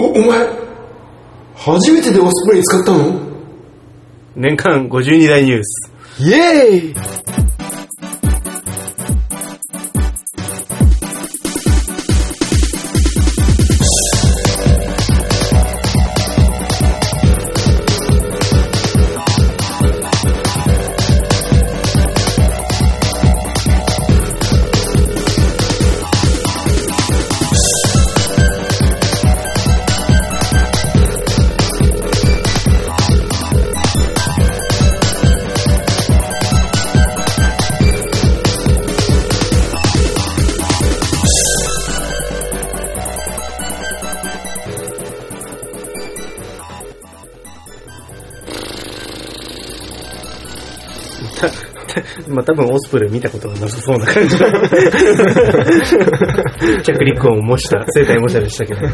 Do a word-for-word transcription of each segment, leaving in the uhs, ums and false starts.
お、お前初めてでオスプレイ使ったの？ 年間ごじゅうにだいニュース。 イエーイ。 まあ多分オスプレイ見たことがなさそうな感じの着陸音を模した生体模写でしたけど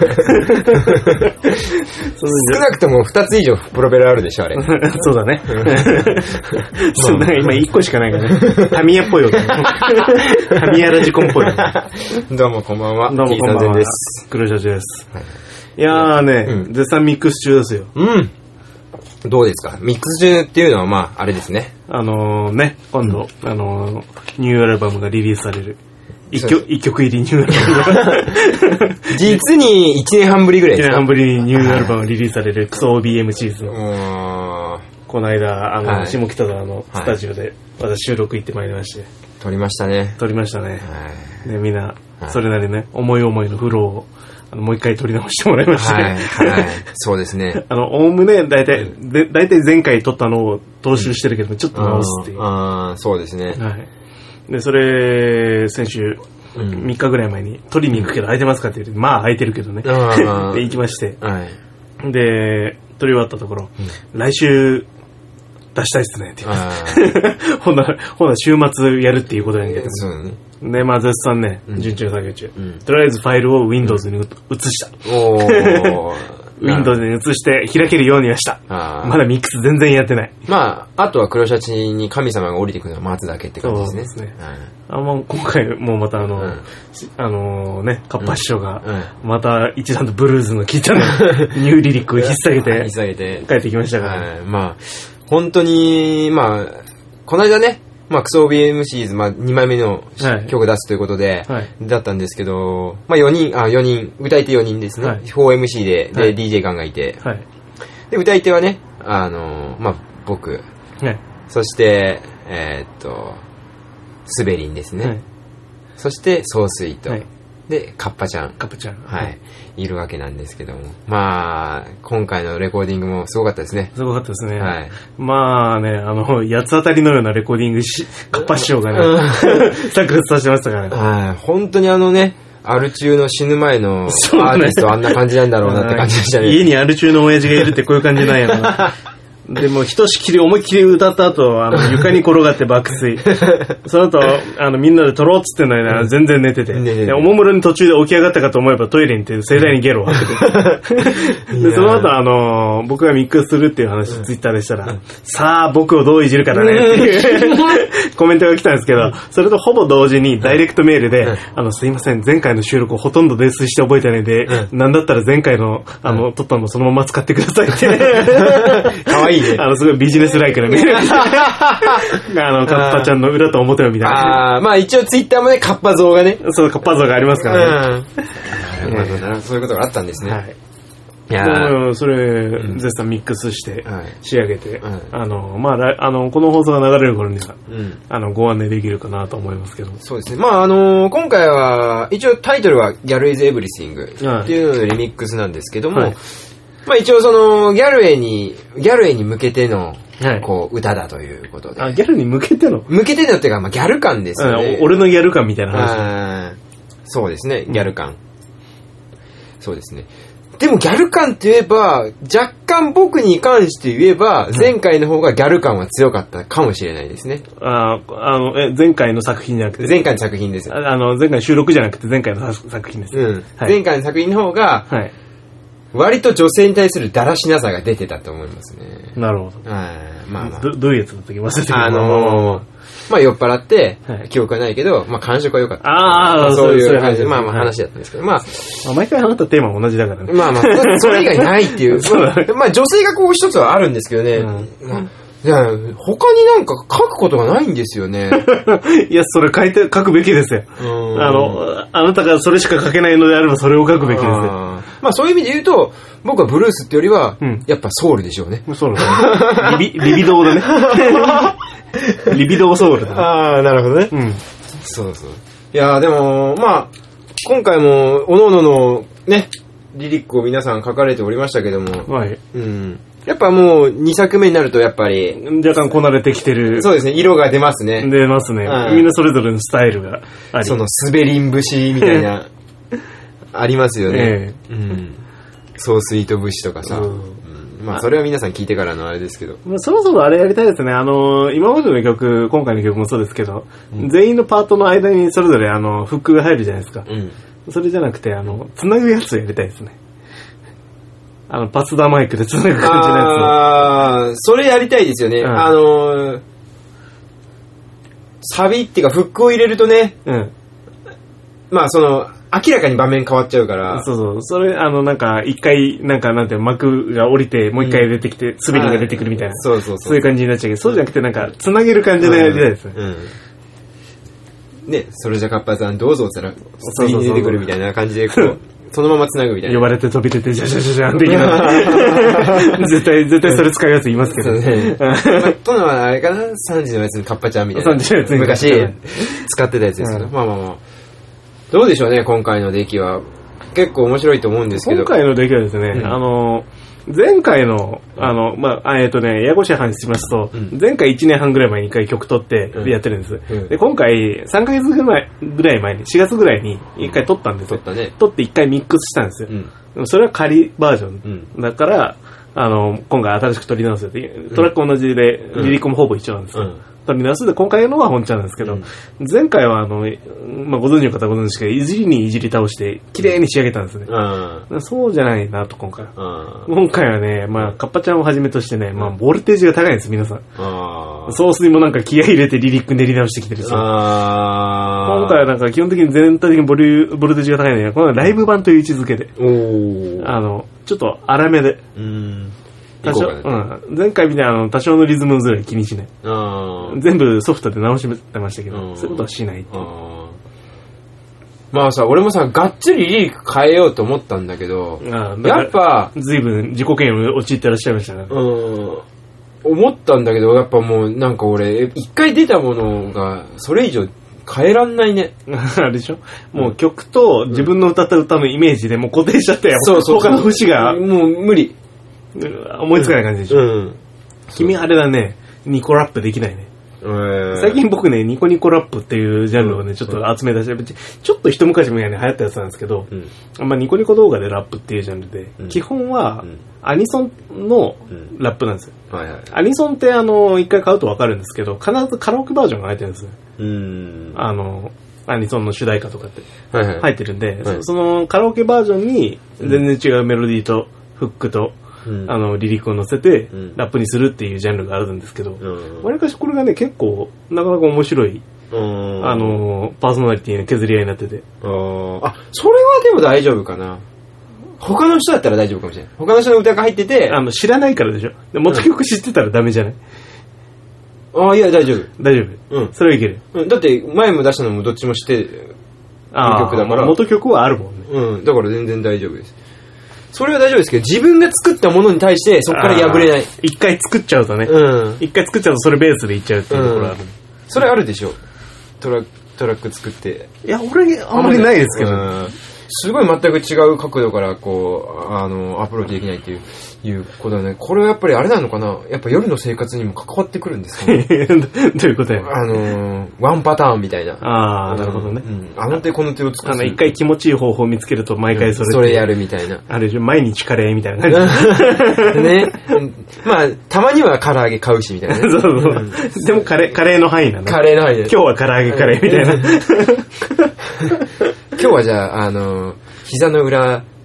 少なくともふたつ以上プロペラあるでしょあれそうだねそうなんか今いっこしかないからねタミヤっぽいよタミヤラジコンっぽいどうもこんばんは。 どうもこんばんは。黒シャチです、はい、いやーね、うん、絶賛ミックス中ですよ。 うんどうですかミックス中っていうのはまああれですねあのー、ね今度、うん、あのー、ニューアルバムがリリースされる一曲一曲入りニューアルバム実にいちねんはんぶりぐらいですか。 いちねんはんぶりにニューアルバムリリースされるクソ オービーエム シーズンこの間あの、はい、下北沢のスタジオで、はい、私収録行ってまいりまして撮りましたね撮りましたね、はい、でみんなそれなりね思い思いのフローをあのもう一回撮り直してもらいました、ね。はい、はい、そうですね。あの、おおむね、だいたい、で、だいたい前回撮ったのを踏襲してるけど、ちょっと直すっていう。 ああ、そうですね。 はい。で、それ、先週、みっかぐらい前に、撮りに行くけど空いてますかって言って、まあ空いてるけどね。で、行きまして。はい。で、撮り終わったところ、うん、来週、出したいっすねって言って。ほんなら、ほんなら週末やるっていうことやんけど。そうね。で、まあ絶賛ね、うん、順調作業中、うん。とりあえずファイルを Windows に移した。おー。Windows に移して開けるようにはした。まだミックス全然やってない。 まあ、あとは黒シャチに神様が降りてくるのを待つだけって感じですね。そうですね。 あもう今回もまたあの、うん、あのね、カッパ師匠が、また一段とブルーズの聞いたのニューリリックを引っ提げて、引っ提げて帰ってきましたから、ね。 まあ、本当に、まあ、この間ね、まあ、クソ オービーエム シーズ、まあ、にまいめの曲出すということで、はい、だったんですけど、まあ、よにん、あ、よにん、歌い手よにんですね。はい、フォーエムシー で、で、はい、ディージェー ガンがいて、はい、で、歌い手はね、あの、まあ、僕、はい、そして、えー、っと、スベリンですね。はい、そして、ソースイート。はいで、カッパちゃん。 カッパちゃん。 はい。いるわけなんですけども。まあ、今回のレコーディングもすごかったですね。 すごかったですね。はい。まあね、あの、八つ当たりのようなレコーディングし、カッパ師匠がね、炸裂させてましたからね。 はい。本当にあのね、アル中の死ぬ前のアーティストはあんな感じなんだろうなって感じでしたね。 家にアル中の親父がいるってこういう感じなんやな。でもひとしきり思いっきり歌った後あの床に転がって爆睡その後あのみんなで撮ろうっつってんのにな全然寝てて、ねねね、おもむろに途中で起き上がったかと思えばトイレに行って盛大にゲロを吐けてでその後あの僕がミックスするっていう話ツイッターでしたらさあ僕をどういじるかだねっていうコメントが来たんですけどそれとほぼ同時にダイレクトメールであのすいません前回の収録をほとんど泥酔して覚えてないんでなんだったら前回のあの撮ったのそのまま使ってくださいってかわいいあの、すごいビジネスライクなメールあの、カッパちゃんの裏と表をみたいな。 ああ、まあ一応ツイッターもね、カッパ像がね。 そう、カッパ像がありますからね。うん。なるほどな。そういうことがあったんですね。はい。 いやそれ、絶賛ミックスして仕上げて、うん、あの、まあ、あの、この放送が流れる頃には、うん、あの、ご案内できるかなと思いますけど。 そうですね。まあ、あの、今回は、一応タイトルは Gal is Everything っていうののリミックスなんですけども、はいまあ一応そのギャルエにギャルエに向けてのこう歌だということで、 はい、あギャルに向けての向けてのっていうかまあギャル感ですよね。 俺のギャル感みたいな話。 そうですねギャル感、うん、そうですね。でもギャル感って言えば若干僕に関して言えば前回の方がギャル感は強かったかもしれないですね。 ああのえ前回の作品じゃなくて前回の作品です。 あの前回の収録じゃなくて前回の作品です。 うんはい、前回の作品の方が、はい割と女性に対するだらしなさが出てたと思いますね。 なるほど。 はい。まあまあ。 ど、どういうやつだったっけ忘れてた。 あのー、まあ酔っ払って、記憶はないけど、まあ感触は良かった。 ああ、 そういう話、まあまあ話だったんですけど、まあ。 毎回話したテーマも同じだからね。 まあまあ、それ以外ないっていう。まあ女性がこう一つはあるんですけどね。いや、他になんか書くことがないんですよね。 いや、それ書いて、書くべきですよ。あの、あなたがそれしか書けないのであればそれを書くべきですよ。 まあそういう意味で言うと、僕はブルースってよりは、うん、やっぱソウルでしょうね。 ソウルだね。リビ、リビドーだね。リビドーソウルだね。 ああ、なるほどね。うん。そうそう。いやでも、まあ、今回も、おのおののね、リリックを皆さん書かれておりましたけども、 はい。 うん。やっぱもうにさくめになるとやっぱり若干こなれてきてる。 そうですね、色が出ますね。 出ますね。うん、みんなそれぞれのスタイルがあり。 その滑りん節みたいなありますよね。えー、うん。ソースイート節とかさ。うん、まあそれは皆さん聞いてからのあれですけど。 まあ、そろそろあれやりたいですね。あのー、今までの曲、今回の曲もそうですけど、うん、全員のパートの間にそれぞれあのフックが入るじゃないですか。うん、それじゃなくてあのつなぐやつやりたいですね。あの、パスダマイクで繋ぐ感じのやつ。 ああ、それやりたいですよね。うん、あのー、サビっていうかフックを入れるとね、うん、まあその、明らかに場面変わっちゃうから。 そうそう。それ、あの、なんか、一回、なんか、なんていう幕が降りて、もう一回出てきて、滑りが出てくるみたいな。 そうそうそう。 そういう感じになっちゃうけど、そうじゃなくて、なんか、繋げる感じでやりたいですね。うん。 うん、ね、それじゃカッパさん、どうぞって言ったら、次に出てくるみたいな感じで、こう。そのまま繋ぐみたいな。 呼ばれて飛び出て、じゃじゃじゃじゃん的な。絶対、絶対それ使うやついますけどね。 まあ、とのはあれかな ?さん 時のやつにカッパちゃんみたいな。さんじのやつに昔、使ってたやつですけど。うん、まあまあまあ。どうでしょうね、今回の出来は。結構面白いと思うんですけど。 今回の出来はですね、うん、あの、前回の、あの、まあ、えっとね、ややこしい話しますと、うん、前回いちねんはんぐらい前にいっかい曲撮ってやってるんです。うん、で、今回さんかげつぐらい前に、しがつぐらいにいっかい撮ったんですよ。撮ったね。撮っていっかいミックスしたんですよ。うん、それは仮バージョン。だから、あの、今回新しく撮り直すよって、トラック同じで、リリックもほぼ一緒なんですよ。うん撮り直すで、今回のは本ちゃんなんですけど、うん、前回はあの、まあ、ご存知の方はご存知ですけど、いじりにいじり倒して、綺麗に仕上げたんですね。うん、そうじゃないなと、今回。うん、今回はね、まあ、カッパちゃんをはじめとしてね、まあ、ボルテージが高いんです、皆さん。ソースにもなんか気合い入れてリリック練り直してきてるし。今回はなんか基本的に全体的にボリュボルテージが高いので、このライブ版という位置づけで、あの、ちょっと荒めで、うん多少、ね、うん、前回みたいなあの多少のリズムずれ気にしない。全部ソフトで直してましたけど、そういうことはしないっていう。 まあさ、俺もさ、がっつりリリック変えようと思ったんだけど、あやっぱ、 随分自己嫌悪に陥ってらっしゃいましたね。うん。 思ったんだけど、やっぱもうなんか俺、一回出たものが、それ以上変えらんないね。 あれでしょもう曲と自分の歌った歌のイメージでもう固定しちゃったよ。そうそうそう。他の節が。 もう無理。 思いつかない感じでしょ、うん、君あれだね、ニコラップできないね。最近僕ね、ニコニコラップっていうジャンルをね、ちょっと集め出して、ちょっと一昔前に流行ったやつなんですけど、うん、まあ、ニコニコ動画でラップっていうジャンルで、うん、基本はアニソンのラップなんですよ。うんはいはい、アニソンってあの、一回買うとわかるんですけど、必ずカラオケバージョンが入ってるんですよ。うん、あの、アニソンの主題歌とかって入ってるんで、はいはい、そ, そのカラオケバージョンに全然違うメロディーとフックと、うん、あのリリックを乗せてラップにするっていうジャンルがあるんですけど、わりかしこれがね結構なかなか面白い、あのパーソナリティの削り合いになってて、 ああそれはでも大丈夫かな。他の人だったら大丈夫かもしれない。他の人の歌が入っててあの知らないからでしょ。元曲知ってたらダメじゃない、 うん、ああいや大丈夫大丈夫、うん、それはいける、 うん、だって前も出したのもどっちも知ってる曲だから、 元曲はあるもんね、 うん、だから全然大丈夫です。それは大丈夫ですけど、自分が作ったものに対してそこから破れない。 一回作っちゃうとね、うん、一回作っちゃうとそれベースでいっちゃうっていうところある、うん、 それあるでしょ。トラトラック作って。 いや俺あんまりないですけど、 うんすごい全く違う角度からこうあのアプローチできないっていういうことだね。これはやっぱりあれなのかな。やっぱ夜の生活にも関わってくるんですかね。 どういうことや。 あのワンパターンみたいな。 ああなるほどね。 うん、あの手この手を使う。 あの一回気持ちいい方法を見つけると毎回それ、うん、 それやるみたいな。 あれでしょ毎日カレーみたいな感じ。 ね。まあたまには唐揚げ買うしみたいな、ね。 そうそうそう。うん、でもカレーカレーの範囲なの。 カレーの範囲で。 今日は唐揚げカレーみたいな。 今日はじゃああの。膝の裏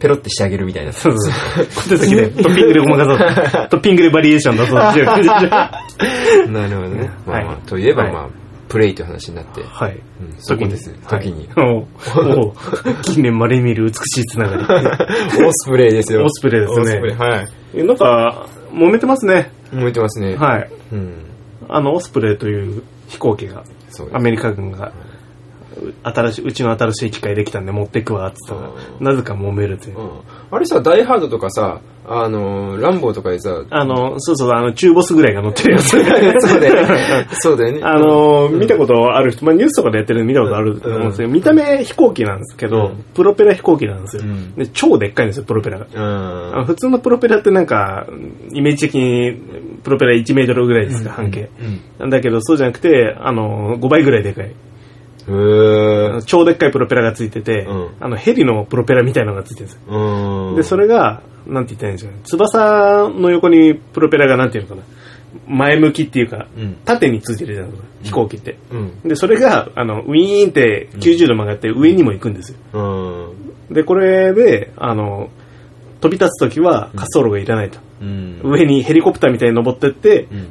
ペロってしてあげるみたいな。 そうそう。小手先でトッピングでごまかそう。トッピングでバリエーション出そうっていう感じ。 なるほどね。まあまあ、といえばまあ、プレイという話になって。 はい。 そこです。時に。 おお近年まれに見る美しいつながり。 オスプレイですよ。 オスプレイですね。オスプレイ。 はい。 なんか、揉めてますね。 揉めてますね。 はい。あの、オスプレイという飛行機が、アメリカ軍が、新しいうちの新しい機械できたんで持ってくわっつったら、なぜか揉めるという、うん、 あれさ、ダイハードとかさ、あのランボーとかでさ、 あのそうそう、あの中ボスぐらいが乗ってるやつそうだよねそうだよね、 あの、うん、見たことある人、まあ、ニュースとかでやってるの見たことあると思うんですけど、うん、見た目飛行機なんですけど、うん、プロペラ飛行機なんですよ、うん、で超でっかいんですよプロペラが、うん、あの普通のプロペラってなんかイメージ的にプロペラいちメートルぐらいですか、半径、うん、だけどそうじゃなくてあのごばいぐらいでかい、 へ超でっかいプロペラがついてて、うん、あのヘリのプロペラみたいなのがついてるんですよ、うん、でそれがなんて言ったらいいんですかね、翼の横にプロペラがなんていうのかな、前向きっていうか、うん、縦についてるじゃないですか、飛行機って、うん、でそれがあのウィーンってきゅうじゅうど曲がって上にも行くんですよ、うん、でこれであの飛び立つときは滑走路がいらないと、うん、上にヘリコプターみたいに登ってって、うん、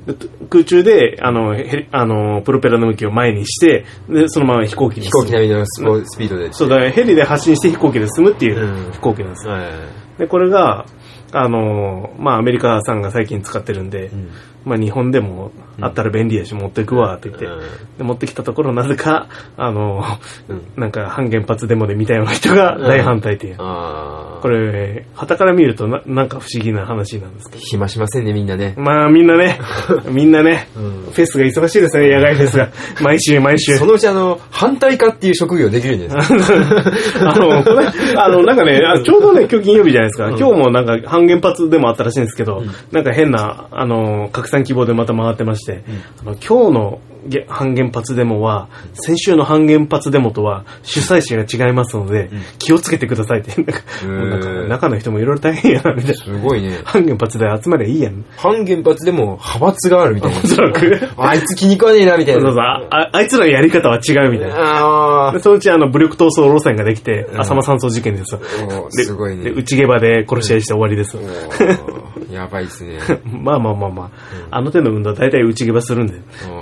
空中であのヘリあのプロペラの向きを前にしてでそのまま飛行機に飛行機並みのスピードで、 そうだ、ヘリで発進して飛行機で進むっていう飛行機なんですよ、うんはい、でこれがあのまあアメリカさんが最近使ってるんで、うん、まあ日本でもあったら便利やし持ってくわって言って、うん、で持ってきたところなぜかあの、うん、なんか反原発デモで見たような人が大反対っていう、うん、あこれ傍から見ると な, なんか不思議な話なんですけど、 暇しませんねみんなね、 まあみんなねみんなね、うん、フェスが忙しいですね、野外フェスが毎週毎週そのうちあの反対家っていう職業できるんですあのこれあのなんかねちょうどね今日金曜日じゃないですか、うん、今日もなんか反原発でもあったらしいんですけど、うん、なんか変なあの拡散希望でまた回ってまして、うん、あの今日の反原発デモは先週の反原発デモとは主催者が違いますので、うん、気をつけてくださいってなんかなんか中の人もいろいろ大変やなみたいな、 すごいね、 反原発で集まりゃいいやん、 反原発でも派閥があるみたいな、 おそらくあいつ気に食わねえなみたいな、 そうそう あ, あいつらのやり方は違うみたいな、あでそのうちあの武力闘争路線ができて、うん、浅間山荘事件ですよ、 すごいね、 で内ゲバで殺し合いして終わりです、 うん、やばいっすねまあまあまあまあ、うん、あの手の運動は大体内ゲバするんで、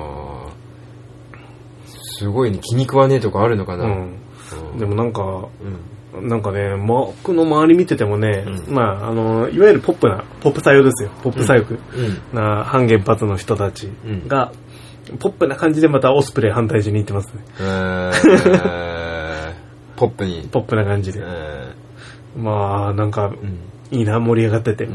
すごいね、気に食わねえとかあるのかな、うんうん、でもなんか、うん、なんかね、僕の周り見ててもね、うん、まああのいわゆるポップなポップ左翼ですよ、ポップ左翼な反原発の人たちが、うん、ポップな感じでまたオスプレイ反対時に行ってますね。えー、ポップにポップな感じで、えー、まあなんか、うん、いいな、盛り上がってて、うん、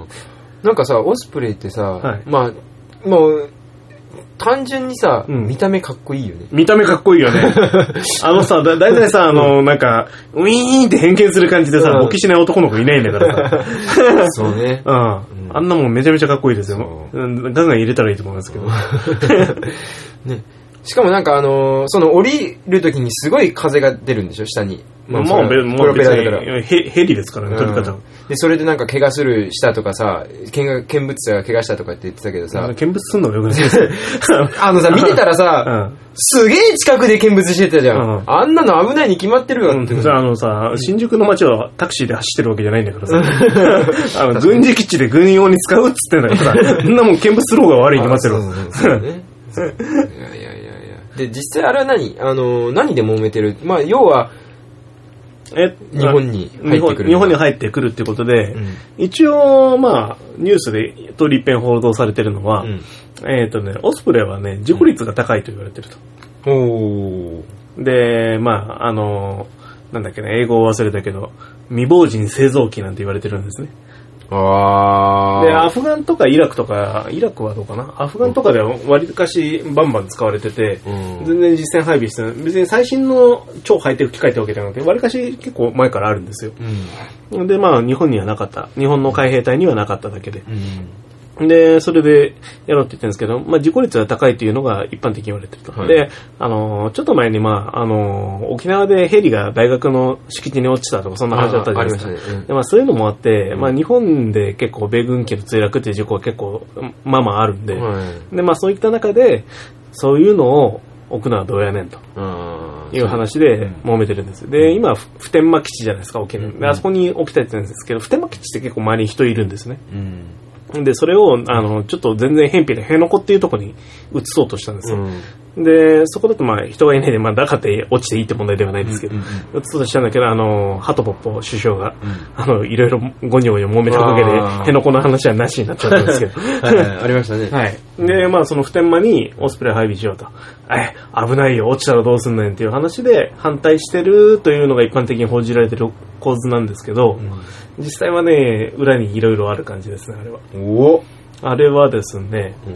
なんかさオスプレイってさ、はい、まあもう単純にさ、うん、見た目かっこいいよね。 見た目かっこいいよね。あのさ、だ、だいたいさ、あの、なんか、ウィーンって変形する感じでさ、勃起しない男の子いないんだからさ。 そうね。 うん。あんなもんめちゃめちゃかっこいいですよ。ガンガン入れたらいいと思いますけど。 ね。しかもなんかあのー、その降りるときにすごい風が出るんでしょ、下に。 まあ、まあ、プロペラだからヘヘリですからね、取り方、うん、 でそれでなんか怪我するしたとかさ、見物者が怪我したとかって言ってたけどさ、 見物すんのがよくないですあのさ、見てたらさ、うん、すげえ近くで見物してたじゃん、うん、あんなの危ないに決まってるよって、 うん、あのさ、新宿の街はタクシーで走ってるわけじゃないんだからさあの軍事基地で軍用に使うっつってんだからさ、そんなもん見物する方が悪いに決まってる。そうそうねいやいやいやいや。 で実際あれは何あの何で揉めてる、まあ要はえ日本に入ってくる日本に入ってくるってことで、うん、一応まあニュースでとりっぺん報道されてるのは、うん、えっとねオスプレイはね事故率が高いと言われてると、うん、でまああのなんだっけね、英語を忘れたけど未亡人製造機なんて言われてるんですね。 あでアフガンとかイラクとか、イラクはどうかな、アフガンとかでは割かしバンバン使われてて、うん、全然実戦配備してない、別に最新の超ハイテク機械ってわけじゃなくて割かし結構前からあるんですよ、うん、でまあ日本にはなかった、日本の海兵隊にはなかっただけで、うん、でそれでやろうって言ってるんですけど、まあ、事故率が高いというのが一般的に言われてると、はい、であのちょっと前に、まあ、あの沖縄でヘリが大学の敷地に落ちたとかそんな話だったじゃないですか。あ、ありましたね。うん、でまあ、そういうのもあって、まあ、日本で結構米軍機の墜落っていう事故は結構まあまああるんで、はい、でまあ、そういった中でそういうのを置くのはどうやねんという話で揉めてるんです。で、今、普天間基地じゃないですか、置ける。で、あそこに置きたいって言うんですけど、普天間基地って結構周りに人いるんですね。うん、で、それを、あの、ちょっと全然偏僻で辺野古っていうところに移そうとしたんですよ。うん、で、そこだとまあ人がいないで、まあだからって落ちていいって問題ではないですけど、うんうんうん、移そうとしたんだけど、あの、ハトポッポ首相が、うん、あの、いろいろゴニョゴニョ揉めたおかげで、辺野古の話はなしになっちゃったんですけど。 はい、はい、ありましたね。 はい。で、まあその普天間にオスプレイ配備しようと。え、危ないよ、落ちたらどうすんねんっていう話で反対してるというのが一般的に報じられてる構図なんですけど、うん、実際はね、裏にいろいろある感じですね、あれは。 おあれはですね、うん、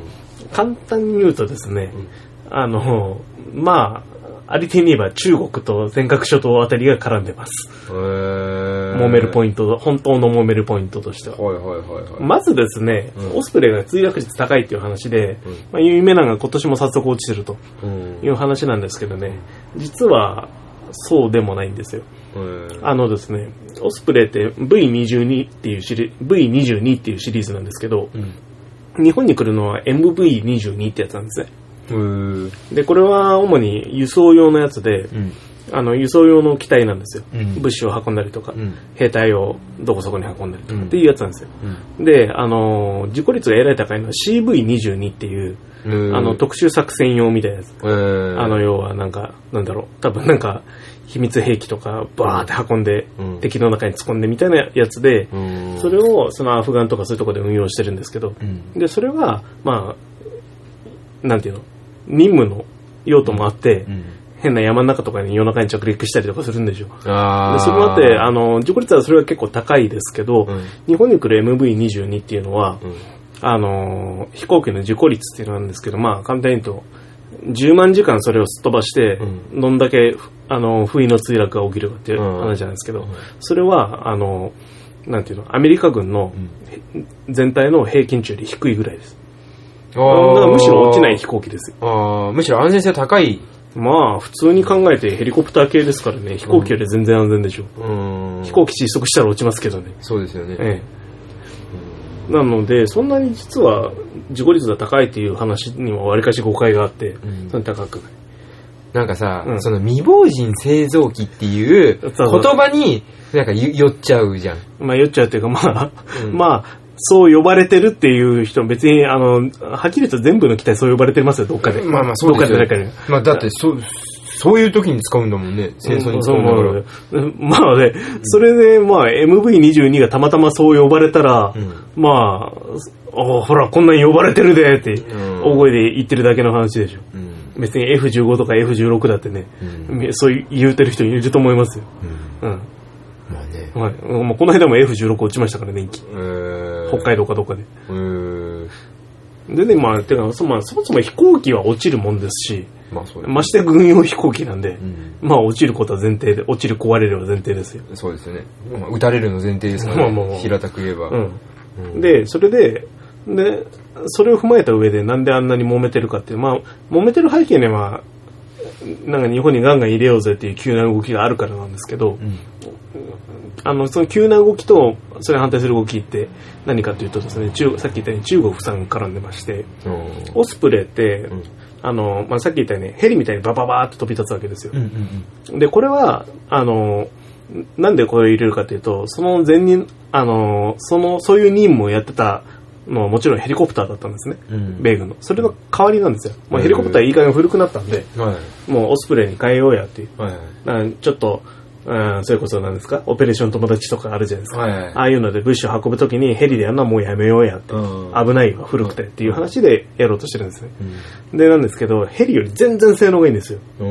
簡単に言うとですね、うん、あの、まあ、ありていに言えば中国と尖閣諸島あたりが絡んでます。へー。揉めるポイント、本当の揉めるポイントとしては。はいはいはいはい、まずですね、うん、オスプレイが墜落率高いっていう話で、うん、まあ、有名なのが今年も早速落ちてるという話なんですけどね、実はそうでもないんですよ。あのですね、オスプレイって ブイにじゅうに っていうシリ ブイにじゅうに っていうシリーズなんですけど、うん、日本に来るのは エムブイにじゅうに ってやつなんですね。で、これは主に輸送用のやつで、うん、あの輸送用の機体なんですよ。うん、物資を運んだりとか、うん、兵隊をどこそこに運んだりとかっていうやつなんですよ。うん、で、あの事故率がえらい高いのは シーブイにじゅうに っていう、あの特殊作戦用みたいなやつ。あの要はなんかなんだろう、多分なんか秘密兵器とかバーって運んで、うん、敵の中に突っ込んでみたいなやつで、うん、それをそのアフガンとかそういうところで運用してるんですけど、うん、でそれはまあなんていうの、任務の用途もあって、うん、変な山の中とかに夜中に着陸したりとかするんでしょ。あでそれもあってあの事故率はそれは結構高いですけど、うん、日本に来る エムブイにじゅうに っていうのは、うん、あの飛行機の事故率っていうのなんですけど、まあ簡単に言うとじゅうまんじかんそれをすっ飛ばして、うん、どんだけあの不意の墜落が起きるかっていう話なんですけど、うん、それはあのなんていうの、アメリカ軍の全体の平均値より低いぐらいです。だからむしろ落ちない飛行機ですよ。 あむしろ安全性高い。 まあ普通に考えてヘリコプター系ですからね、飛行機より全然安全でしょう。うん、飛行機失速したら落ちますけどね。 そうですよね。 ええ、なのでそんなに実は事故率が高いっていう話にもわりかし誤解があって、うん、そんな高くない。 なんかさ、うん、その未亡人製造機っていう言葉になんか寄っちゃうじゃん。 まあ寄っちゃうっていうか、まあ、うん、まあそう呼ばれてるっていう人別にあのはっきり言うと全部の機体そう呼ばれてますよ、どっかで。 まあまあそうですよ。どっかで誰かに。まあだってそうそういう時に使うんだもんね、戦争に使うんだから。 うん、まあね、うん、それでまあ エムブイにじゅうに がたまたまそう呼ばれたら、うん、まあおほらこんなに呼ばれてるでって大声で言ってるだけの話でしょ。うん、別に エフじゅうご とか エフじゅうろく だってね、うん、そう言うてる人いると思いますよ。うん。うん、まあね。はい。まあ、この間も エフじゅうろく 落ちましたからね、一気。えー、北海道かどっかで。えー、でね、まあ、てか、そ、まあ、そもそも飛行機は落ちるもんですし、まあそうですね、ましてや軍用飛行機なんで、うん、まあ落ちることは前提で、落ちる壊れるは前提ですよ。 そうですよね。まあ、撃たれるの前提ですからね。まあまあ、平たく言えば。うんうん、で、それで、で、それを踏まえた上でなんであんなに揉めてるかっていう、まあ、揉めてる背景には、なんか日本にガンガン入れようぜっていう急な動きがあるからなんですけど、うん、あのその急な動きとそれに反対する動きって何かというとですね、中さっき言ったように中国さん絡んでまして、うん、オスプレイって、うん、あのまあ、さっき言ったようにヘリみたいにバババーって飛び立つわけですよ。うんうんうん、でこれはあのなんでこれを入れるかというと、その前任あのそのそういう任務をやってたのはもちろんヘリコプターだったんですね、うん、米軍の。それの代わりなんですよ。もうヘリコプターいい加減古くなったんで、はい、もうオスプレイに変えようやっていう、はいはい、ちょっと、うん、それこそなんですか、オペレーション友達とかあるじゃないですか、はいはい、ああいうので物資を運ぶときにヘリでやるのはもうやめようやって、うん、危ないわ古くてっていう話でやろうとしてるんですね、うん、でなんですけどヘリより全然性能がいいんですよ、うん、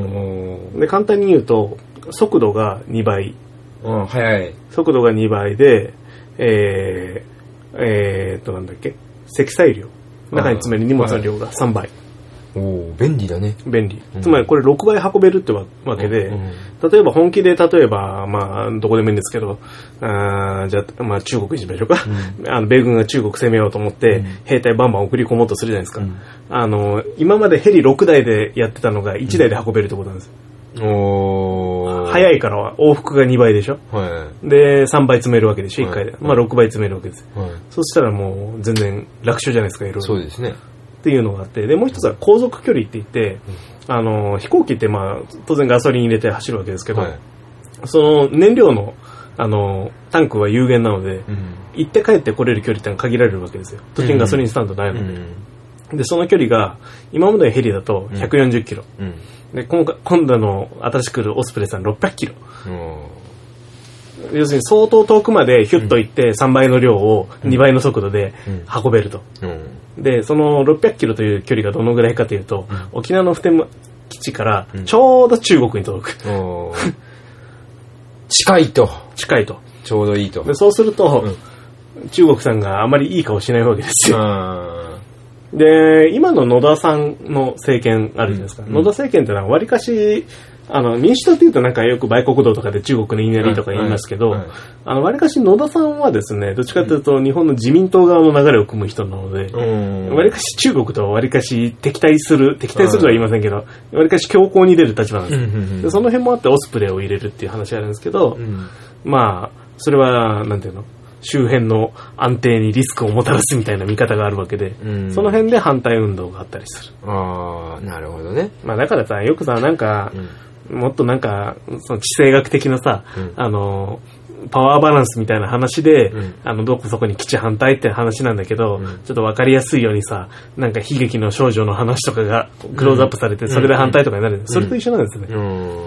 で簡単に言うと速度がにばい、 うん、速い速度がにばいで、えーえー、っとなんだっけ、積載量、中に詰める荷物の量がさんばい。 おお、便利だね。 便利。つまりこれろくばい運べるってわけで、うんうん、例えば本気で例えばまあどこでもいいんですけど、あじゃあまあ中国にしましょうか。うん、あの米軍が中国攻めようと思って、うん、兵隊バンバン送り込もうとするじゃないですか。うん、あの今までヘリろくだいでやってたのがいちだいで運べるってことなんですよ。お早いから往復がにばいでしょ、はい、でさんばい詰めるわけでしょいっかいで、はい、まあろくばい詰めるわけです、はい、そしたらもう全然楽勝じゃないですか、いろいろ。 そうですね。 っていうのがあって、でもう一つは航続距離って言って、あの飛行機ってまあ当然ガソリン入れて走るわけですけど、はい、その燃料のあのタンクは有限なので、うん、行って帰って来れる距離ってのは限られるわけですよ。途中にガソリンスタンドないので、うんうん、でその距離が今までのヘリだとひゃくよんじゅっキロ、うん、で今回今度の新しく来るオスプレイさんろっぴゃくキロ、うん、要するに相当遠くまでヒュッと行ってさんばいの量をにばいの速度で運べると、うんうん、でそのろっぴゃくキロという距離がどのぐらいかというと、うん、沖縄の普天基地からちょうど中国に届く、うん近いと。 近いと。 ちょうどいいと。 でそうすると、うん、中国さんがあまりいい顔しないわけですよ。で、今の野田さんの政権あるじゃないですか。うん、野田政権ってのはわりかし、あの、民主党っていうとなんかよく売国道とかで中国の言いなりとか言いますけど、うんはいはい、あの、わりかし野田さんはですね、どっちかというと日本の自民党側の流れを組む人なので、わりかし中国とわりかし敵対する、敵対するとは言いませんけど、わりかし強硬に出る立場なんです、うんうんうん、で。その辺もあってオスプレイを入れるっていう話があるんですけど、うん、まあ、それは、なんていうの周辺の安定にリスクをもたらすみたいな見方があるわけで、うん、その辺で反対運動があったりする。 ああ、なるほどね。 まあだからさ、よくさ、なんか、うん、もっとなんか、その地政学的なさ、うん、あの、パワーバランスみたいな話で、うん、あの、どこそこに基地反対って話なんだけど、うん、ちょっとわかりやすいようにさ、なんか悲劇の少女の話とかがクローズアップされて、それで反対とかになる、うん、それと一緒なんですね。うん、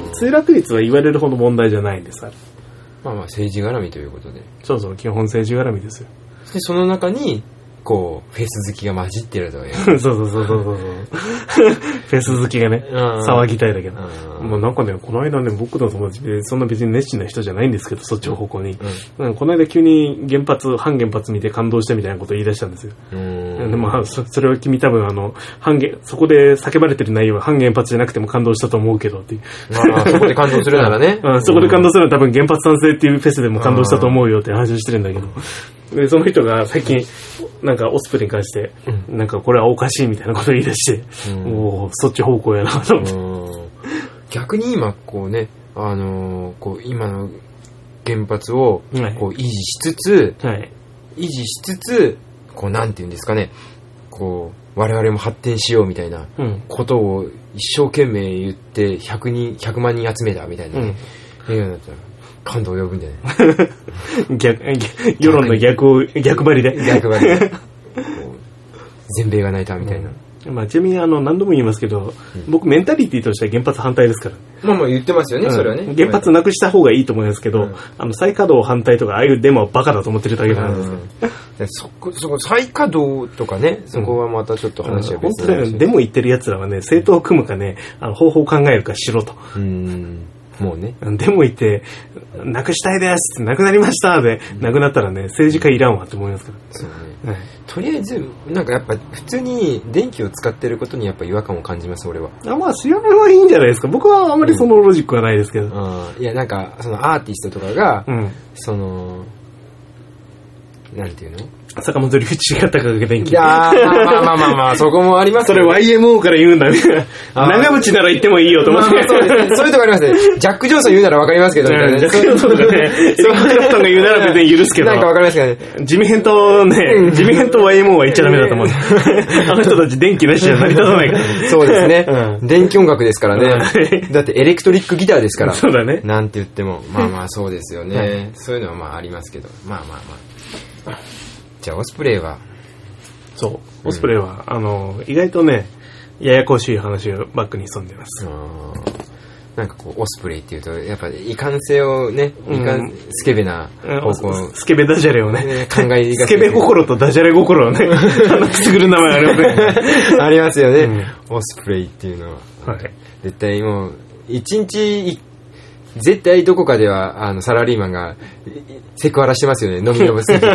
墜落率は言われるほど問題じゃないんです。 まあまあ政治絡みということで。 そうそう、基本政治絡みですよ。 で、その中に、こう、フェス好きが混じってるという。 そうそうそうそうそう。フェス好きがね、騒ぎたいだけど。もうなんかね、この間ね、僕の友達で、そんな別に熱心な人じゃないんですけど、そっちの方向に。うん、この間急に原発、反原発見て感動したみたいなことを言い出したんですよ。うんでもそ、それは君多分あの、反原、そこで叫ばれてる内容は反原発じゃなくても感動したと思うけどっていう。 まあ、そこで感動するならね。 うん、そこで感動するのは多分原発賛成っていうフェスでも感動したと思うよって話をしてるんだけど。で、その人が最近、なんかオスプレイに関して、うん、なんかこれはおかしいみたいなことを言い出して、うん、もうそっち方向やなと思って。 逆に今、こうね、あのー、こう今の原発をこう維持しつつ、はい、維持しつつ、こうなんていうんですかね、こう我々も発展しようみたいなことを一生懸命言ってひゃくにん、ひゃくまんにん集めたみたいなね、うん、映画だったら。感動を呼ぶんじゃない逆、世論の逆を、逆張りで。 逆張りで。全米が泣いたみたいな。 うん、まあ、ちなみにあの、何度も言いますけど、うん、僕メンタリティとしては原発反対ですから。 まあまあ言ってますよね、うん、それはね。 原発なくした方がいいと思いますけど、うん、あの、再稼働反対とか、ああいうデマはバカだと思ってるだけなんですよ。 うん、そこ、そこ、再稼働とかね、そこはまたちょっと話は別なんですよ、うん、本当にデモ言ってる奴らはね、政党を組むかね、あの、方法を考えるかしろと。 うんもうね。 でも言って、なくしたいですって、なくなりましたで、うん、なくなったらね、政治家いらんわって思いますから。 そうね。はい、とりあえず、なんかやっぱ、普通に電気を使ってることにやっぱ違和感を感じます、俺は。 あまあ、それはいいんじゃないですか。僕はあまりそのロジックはないですけど。うん、 あいや、なんか、そのアーティストとかが、うん、その、なんていうの坂本龍一が高く電気。 いやー、まあまあまあまあ、まあ、そこもありますよ、ね。それ ワイエムオー から言うんだね。長渕なら言ってもいいよと思って。まあ、 そうですね。そういうとこありますね。ジャック・ジョンソン言うならわかりますけど、みたいなね。 ジャック・ジョンソンとかね。エリック・クラプトンが言うなら別に許すけど。 なんかわかりますけどね。 地味編とね、地味編と ワイエムオー は言っちゃダメだと思う。あの人たち電気なしじゃ成り立たないから。 そうですね。うん、電気音楽ですからね。だってエレクトリックギターですから。 そうだね。 なんて言っても。まあまあそうですよね。そういうのはまあありますけど。まあまあまあ。じゃあオスプレイはそう、オスプレイは、うん、あの意外とねややこしい話をバックに潜んでます。 なんかこうオスプレイっていうとやっぱり異感性をね、異感、うん、スケベな方向、 うん、スケベダジャレをね、 ね考えスケベ心とダジャレ心をねくすぐる名前ありますねありますよね、うん、オスプレイっていうのは、はい、絶対もう一日一絶対どこかではあのサラリーマンがセクハラしてますよね、飲みのぶすぎて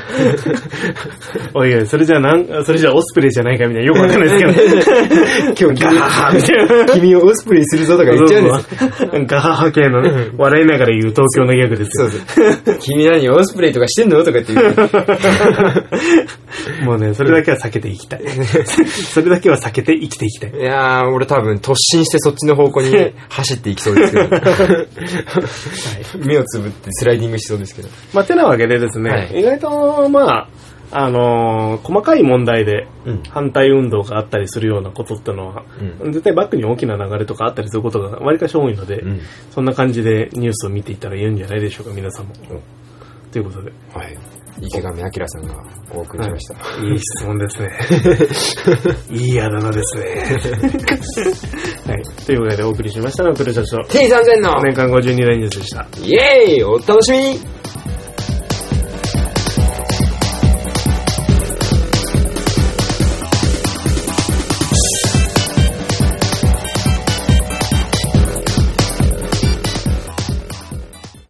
おいおい、それじゃあなんそれじゃあオスプレイじゃないかみたいな、よくわかんないですけど今日ガハハみたいな君をオスプレイするぞとか言っちゃうんですそうそうガハハ系のね笑いながら言う東京のギャグですよ。 そうそう君何オスプレイとかしてんのとかって言うもうね、それだけは避けていきたいそれだけは避けて生きていきたい。 いやー、俺多分突進してそっちの方向に走っていきそうですけどはい、目をつぶってスライディングしそうですけど。 まあ、てなわけでですね、はい、意外とまああのー、細かい問題で反対運動があったりするようなことってのは、うん、絶対バックに大きな流れとかあったりすることがわりかし多いので、うん、そんな感じでニュースを見ていったらいいんじゃないでしょうか、皆さんも。ということで。 はい。池上彰さんがお送りしました。 はい、いい質問ですね。いいあだ名ですね。はい。ということでお送りしましたのは、プロジェクトティーさんぜん の年間ごじゅうにだいニュースでした。 イェーイ、お楽しみに。